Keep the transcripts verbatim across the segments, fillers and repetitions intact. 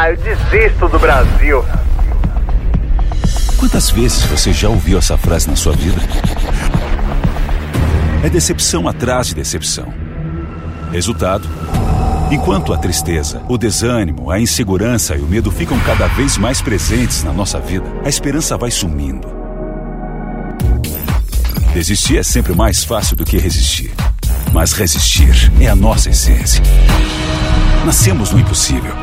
Ah, eu desisto do Brasil. Quantas vezes você já ouviu essa frase na sua vida? É decepção atrás de decepção. Resultado: enquanto a tristeza, o desânimo, a insegurança e o medo ficam cada vez mais presentes na nossa vida, a esperança vai sumindo. Desistir é sempre mais fácil do que resistir. Mas resistir é a nossa essência. Nascemos no impossível.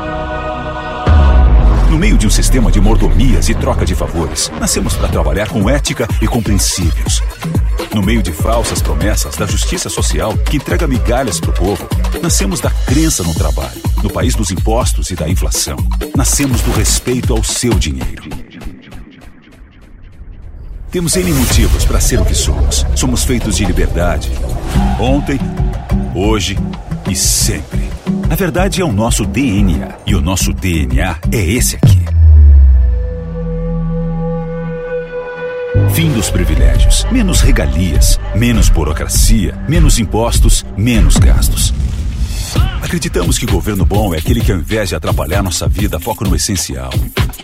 No meio de um sistema de mordomias e troca de favores, nascemos para trabalhar com ética e com princípios. No meio de falsas promessas da justiça social que entrega migalhas para o povo, nascemos da crença no trabalho, no país dos impostos e da inflação. Nascemos do respeito ao seu dinheiro. Temos N motivos para ser o que somos. Somos feitos de liberdade. Ontem, hoje e sempre. A verdade é o nosso D N A. E o nosso D N A é esse aqui. Fim dos privilégios. Menos regalias. Menos burocracia. Menos impostos. Menos gastos. Acreditamos que governo bom é aquele que, ao invés de atrapalhar nossa vida, foca no essencial.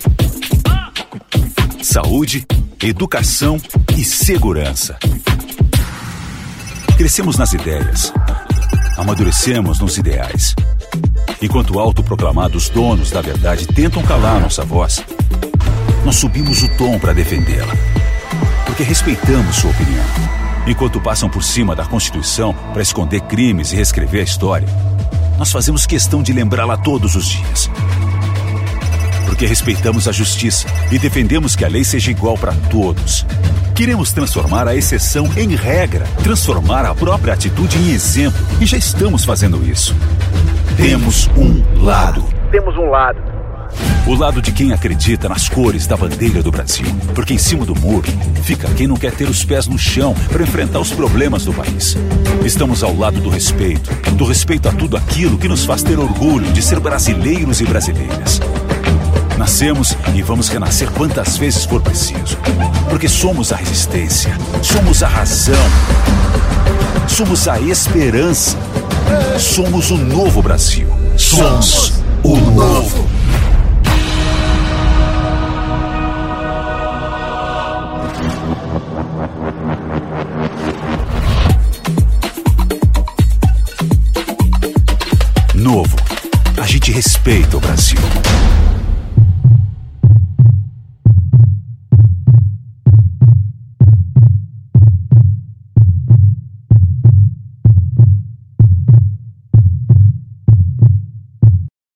Saúde, educação e segurança. Crescemos nas ideias. Amadurecemos nos ideais. Enquanto autoproclamados donos da verdade tentam calar nossa voz, nós subimos o tom para defendê-la. Porque respeitamos sua opinião. Enquanto passam por cima da Constituição para esconder crimes e reescrever a história, nós fazemos questão de lembrá-la todos os dias. Porque respeitamos a justiça e defendemos que a lei seja igual para todos. Queremos transformar a exceção em regra, transformar a própria atitude em exemplo, e já estamos fazendo isso. Temos um lado. Temos um lado. O lado de quem acredita nas cores da bandeira do Brasil. Porque em cima do muro fica quem não quer ter os pés no chão para enfrentar os problemas do país. Estamos ao lado do respeito, do respeito a tudo aquilo que nos faz ter orgulho de ser brasileiros e brasileiras. Nascemos e vamos renascer quantas vezes for preciso. Porque somos a resistência, somos a razão, somos a esperança, somos o novo Brasil, somos o novo. Novo. A gente respeita o Brasil.